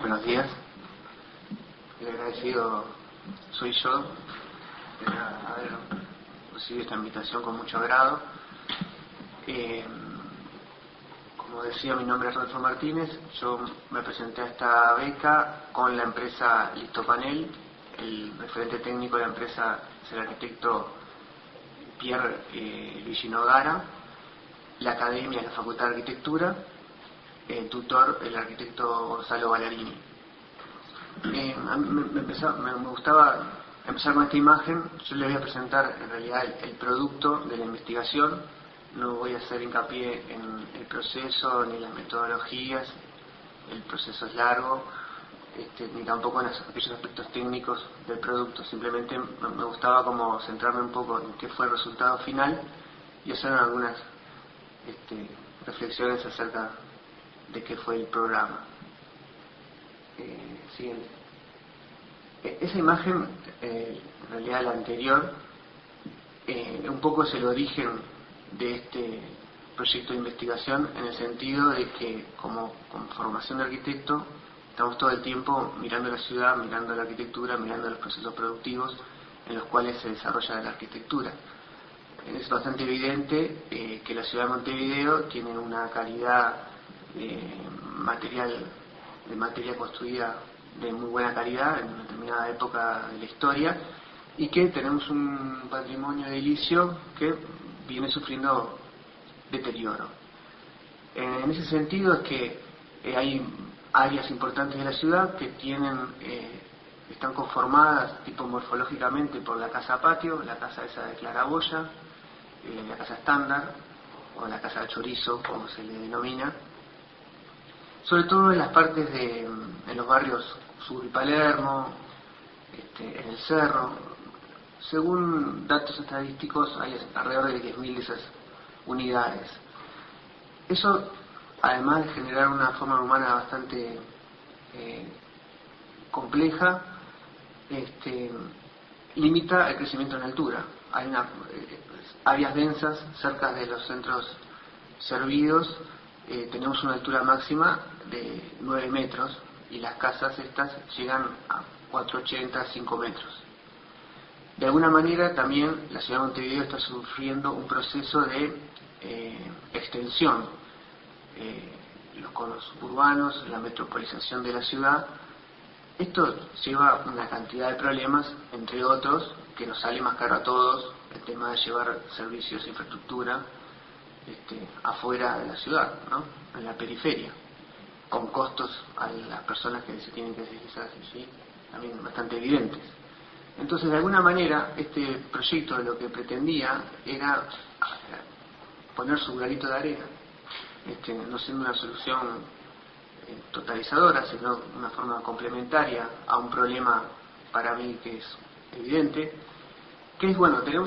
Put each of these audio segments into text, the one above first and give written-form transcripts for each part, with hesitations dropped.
Buenos días. El agradecido soy yo de haber recibido esta invitación con mucho agrado. Como decía, mi nombre es Rodolfo Martínez. Yo me presenté a esta beca con la empresa Listopanel. El referente técnico de la empresa es el arquitecto Pierre Luigi Nogara. La academia es la Facultad de Arquitectura. El tutor, el arquitecto Gonzalo Ballarini. A mí me gustaba empezar con esta imagen. Yo le voy a presentar en realidad el producto de la investigación. No voy a hacer hincapié en el proceso ni las metodologías. El proceso es largo, ni tampoco en aquellos aspectos técnicos del producto. Simplemente me gustaba como centrarme un poco en qué fue el resultado final y hacer algunas reflexiones acerca de qué fue el programa. Siguiente. Esa imagen, en realidad la anterior, un poco es el origen de este proyecto de investigación, en el sentido de que como formación de arquitecto estamos todo el tiempo mirando la ciudad, mirando la arquitectura, mirando los procesos productivos en los cuales se desarrolla la arquitectura. Es bastante evidente que la ciudad de Montevideo tiene una calidad de materia construida de muy buena calidad en una determinada época de la historia, y que tenemos un patrimonio edilicio que viene sufriendo deterioro. En ese sentido es que hay áreas importantes de la ciudad que están conformadas tipo morfológicamente por la casa patio, la casa esa de claraboya, la casa estándar o la casa de chorizo, como se le denomina, sobre todo en las partes en los barrios Sur y Palermo, en el Cerro. Según datos estadísticos hay alrededor de 10.000 de esas unidades. Eso, además de generar una forma humana bastante compleja, limita el crecimiento en altura. Hay áreas densas cerca de los centros servidos. Tenemos una altura máxima de 9 metros y las casas estas llegan a 4,80, 5 metros. De alguna manera también la ciudad de Montevideo está sufriendo un proceso de extensión. Los conos urbanos, la metropolización de la ciudad, esto lleva una cantidad de problemas, entre otros, que nos sale más caro a todos, el tema de llevar servicios e infraestructura afuera de la ciudad, ¿no? En la periferia, con costos a las personas que se tienen que deslizar allí también bastante evidentes. Entonces, de alguna manera, este proyecto lo que pretendía era poner su granito de arena, no siendo una solución totalizadora, sino una forma complementaria a un problema para mí que es evidente, que es, bueno, tenemos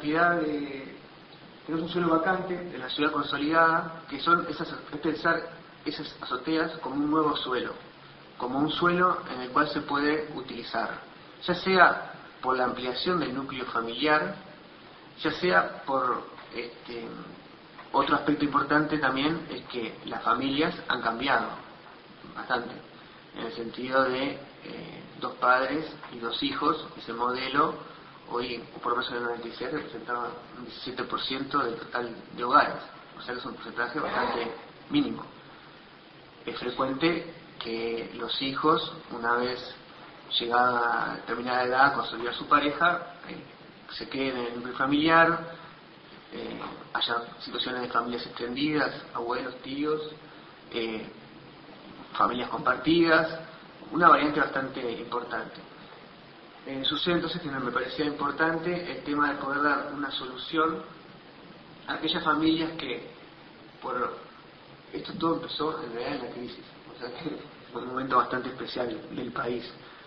un suelo vacante de la ciudad consolidada, que es pensar esas azoteas como un nuevo suelo, como un suelo en el cual se puede utilizar, ya sea por la ampliación del núcleo familiar, ya sea por otro aspecto importante también, es que las familias han cambiado bastante, en el sentido de 2 padres y 2 hijos. Ese modelo hoy, por lo menos en el 96, representaba un 17% del total de hogares, o sea que es un porcentaje bastante mínimo. Es frecuente que los hijos, una vez llegada a determinada edad a consolidar su pareja, se queden en el núcleo familiar, haya situaciones de familias extendidas, abuelos, tíos, familias compartidas, una variante bastante importante. Sucede entonces que me parecía importante el tema de poder dar una solución a aquellas familias que, esto todo empezó en realidad en la crisis, o sea que fue un momento bastante especial del país.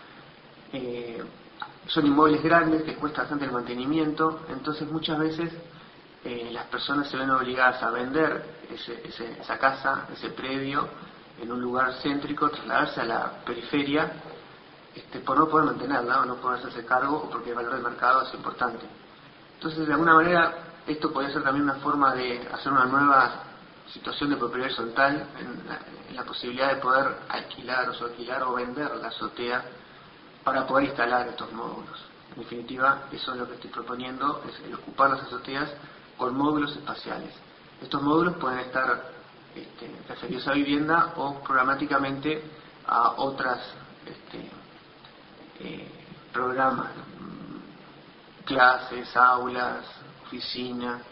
Son inmuebles grandes que cuesta bastante el mantenimiento, entonces muchas veces las personas se ven obligadas a vender esa casa, ese predio, en un lugar céntrico, trasladarse a la periferia, por no poder mantenerla o no poder hacerse cargo, o porque el valor del mercado es importante. Entonces, de alguna manera, esto podría ser también una forma de hacer una nueva situación de propiedad horizontal, en la posibilidad de poder alquilar o vender la azotea para poder instalar estos módulos. En definitiva, eso es lo que estoy proponiendo, es el ocupar las azoteas con módulos espaciales. Estos módulos pueden estar referidos a vivienda o programáticamente a otras programas, clases, aulas, oficina.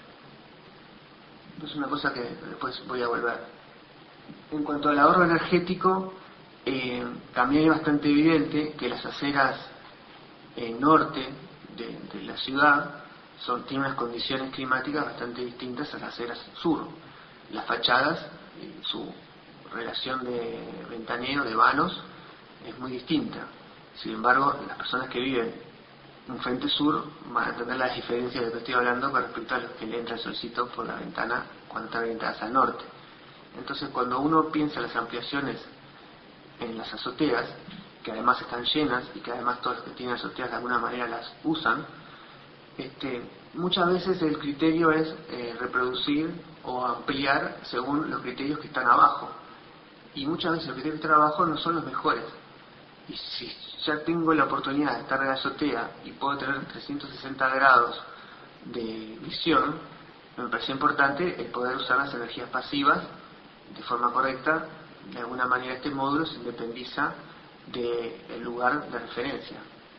Es una cosa que después voy a volver. En cuanto al ahorro energético, también es bastante evidente que las aceras norte de la ciudad tienen unas condiciones climáticas bastante distintas a las aceras sur. Las fachadas, su relación de ventaneo, de vanos, es muy distinta. Sin embargo, las personas que viven en frente sur van a entender las diferencias de lo que estoy hablando con respecto a los que le entra el solcito por la ventana cuando están orientadas al norte. Entonces, cuando uno piensa en las ampliaciones en las azoteas, que además están llenas y que además todos los que tienen azoteas de alguna manera las usan, muchas veces el criterio es reproducir o ampliar según los criterios que están abajo. Y muchas veces los criterios que están abajo no son los mejores. Y si ya tengo la oportunidad de estar en la azotea y puedo tener 360 grados de visión, me parece importante el poder usar las energías pasivas de forma correcta. De alguna manera este módulo se independiza del lugar de referencia.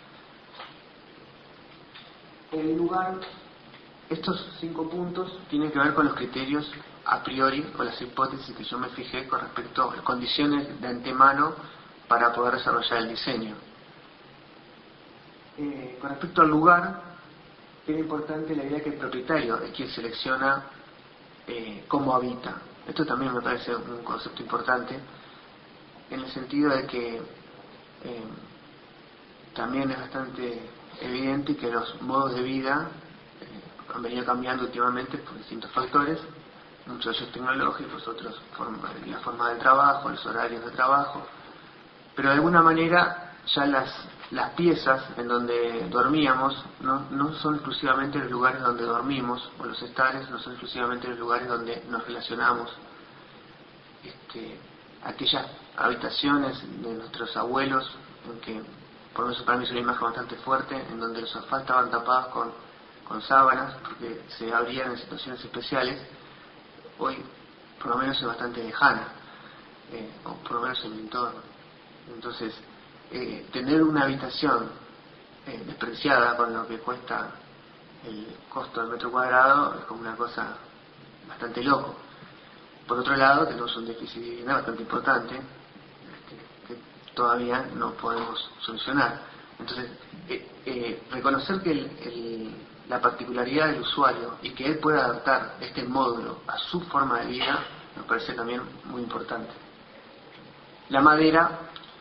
El lugar, estos 5 puntos tienen que ver con los criterios a priori o las hipótesis que yo me fijé con respecto a las condiciones de antemano para poder desarrollar el diseño. Con respecto al lugar, es importante la idea que el propietario es quien selecciona cómo habita. Esto también me parece un concepto importante, en el sentido de que también es bastante evidente que los modos de vida han venido cambiando últimamente por distintos factores, muchos de ellos tecnológicos, otros la forma del trabajo, los horarios de trabajo, pero de alguna manera ya las piezas en donde dormíamos no son exclusivamente los lugares donde dormimos, o los estares no son exclusivamente los lugares donde nos relacionamos. Aquellas habitaciones de nuestros abuelos, en que, por lo menos para mí es una imagen bastante fuerte, en donde los sofás estaban tapados con sábanas porque se abrían en situaciones especiales, hoy por lo menos es bastante lejana, o por lo menos en mi entorno. Entonces, tener una habitación despreciada con lo que cuesta el costo del metro cuadrado es como una cosa bastante loco. Por otro lado, tenemos un déficit de vivienda bastante importante que todavía no podemos solucionar. Entonces, reconocer que la particularidad del usuario y que él pueda adaptar este módulo a su forma de vida me parece también muy importante. La madera,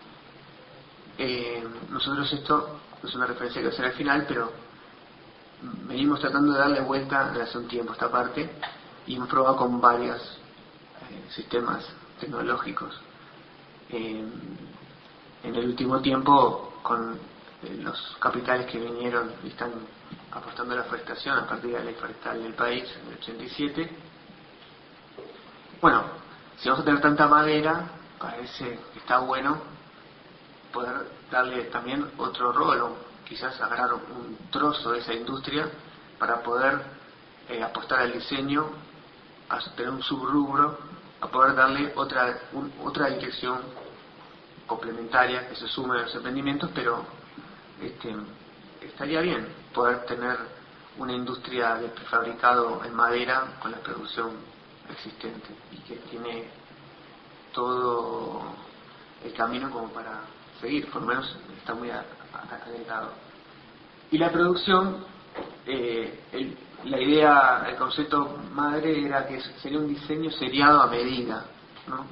nosotros esto es una referencia que voy a hacer al final, pero venimos tratando de darle vuelta desde hace un tiempo a esta parte y hemos probado con varios sistemas tecnológicos. En el último tiempo, con los capitales que vinieron y están apostando a la forestación a partir de la ley forestal del país en el 87, bueno, si vamos a tener tanta madera, parece que está bueno poder darle también otro rol, o quizás agarrar un trozo de esa industria para poder apostar al diseño, a tener un subrubro, a poder darle otra dirección complementaria que se sume a los emprendimientos, pero estaría bien poder tener una industria de prefabricado en madera con la producción existente y que tiene todo el camino como para seguir, por lo menos está muy adelantado. Y la producción, la idea, el concepto madre era que sería un diseño seriado a medida, ¿no?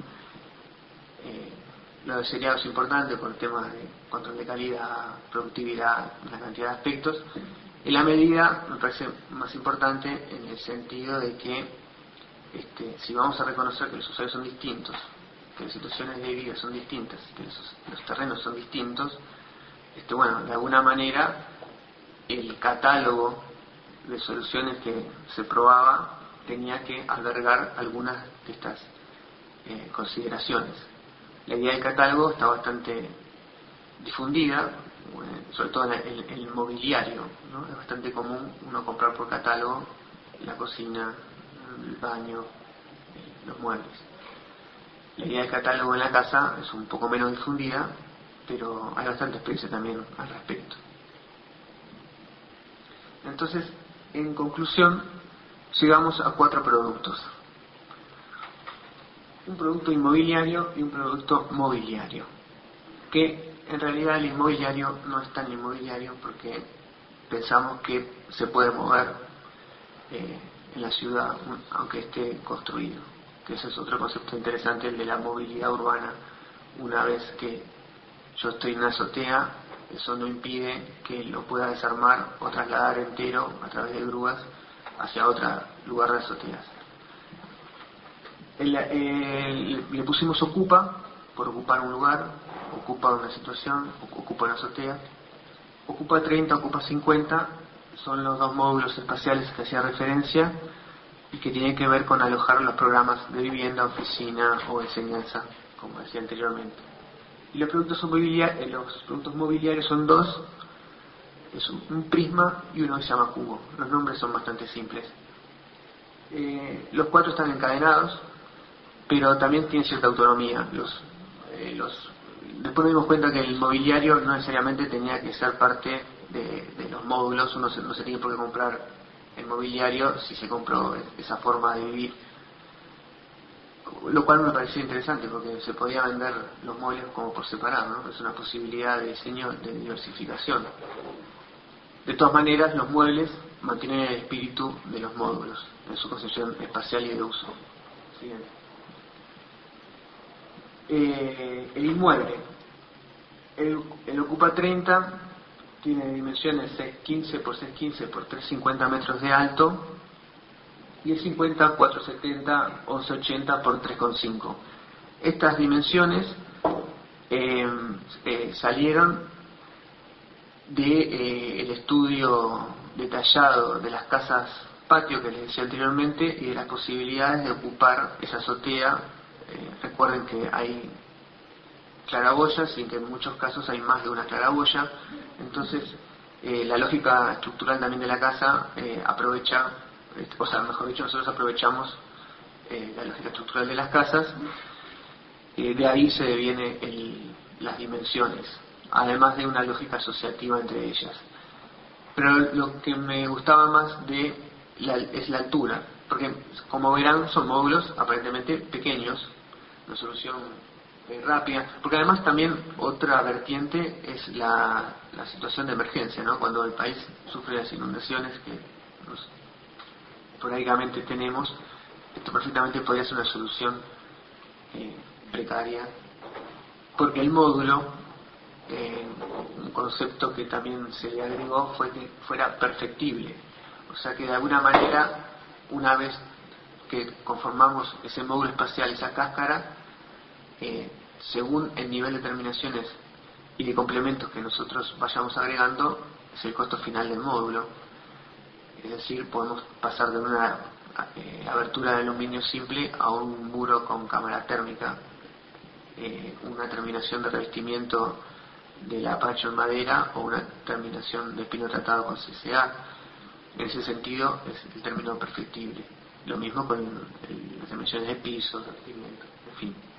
Lo de seriado es importante por el tema de control de calidad, productividad, una cantidad de aspectos. Y la medida me parece más importante en el sentido de que si vamos a reconocer que los usuarios son distintos, que las situaciones de vida son distintas, que los terrenos son distintos, bueno, de alguna manera el catálogo de soluciones que se probaba tenía que albergar algunas de estas consideraciones. La idea del catálogo está bastante difundida, sobre todo en el mobiliario, ¿no? Es bastante común uno comprar por catálogo la cocina, el baño, los muebles. La idea del catálogo en la casa es un poco menos difundida, pero hay bastante experiencia también al respecto. Entonces, en conclusión, llegamos a 4 productos: un producto inmobiliario y un producto mobiliario, que en realidad el inmobiliario no es tan inmobiliario porque pensamos que se puede mover en la ciudad aunque esté construido, que ese es otro concepto interesante, el de la movilidad urbana. Una vez que yo estoy en una azotea, eso no impide que lo pueda desarmar o trasladar entero a través de grúas hacia otro lugar de azoteas. Le pusimos ocupa por ocupar un lugar, ocupa una situación, ocupa una azotea. Ocupa 30, ocupa 50 son los 2 módulos espaciales que hacía referencia y que tienen que ver con alojar los programas de vivienda, oficina o enseñanza, como decía anteriormente. Y los productos mobiliarios son 2, es un prisma y uno que se llama cubo. Los nombres son bastante simples. Los 4 están encadenados, pero también tienen cierta autonomía. Después nos dimos cuenta que el mobiliario no necesariamente tenía que ser parte de los módulos. Uno no se tiene por qué comprar el mobiliario si se compró esa forma de vivir, lo cual me pareció interesante porque se podía vender los muebles como por separado, ¿no? Es una posibilidad de diseño, de diversificación. De todas maneras, los muebles mantienen el espíritu de los módulos en su concepción espacial y de uso. Siguiente. El inmueble, el ocupa 30, tiene dimensiones 615 por 615 por 350 metros de alto, y el 50 470 1180 por 3,5. Estas dimensiones salieron del estudio detallado de las casas patio que les decía anteriormente y de las posibilidades de ocupar esa azotea. Recuerden que hay claraboyas y que en muchos casos hay más de una claraboya, entonces la lógica estructural también de la casa aprovecha, o sea, mejor dicho, nosotros aprovechamos la lógica estructural de las casas, de ahí se deviene las dimensiones, además de una lógica asociativa entre ellas. Pero lo que me gustaba más es la altura, porque como verán son módulos aparentemente pequeños, una solución rápida, porque además también otra vertiente es la situación de emergencia, ¿no? Cuando el país sufre las inundaciones que esporádicamente tenemos, esto perfectamente podría ser una solución precaria, porque el módulo, un concepto que también se le agregó fue que fuera perfectible, o sea que de alguna manera, una vez que conformamos ese módulo espacial, esa cáscara, según el nivel de terminaciones y de complementos que nosotros vayamos agregando, es el costo final del módulo. Es decir, podemos pasar de una abertura de aluminio simple a un muro con cámara térmica, una terminación de revestimiento de lapacho en madera o una terminación de pino tratado con CCA. En ese sentido es el término perfectible. Lo mismo con las dimensiones de pisos, de revestimiento, en fin.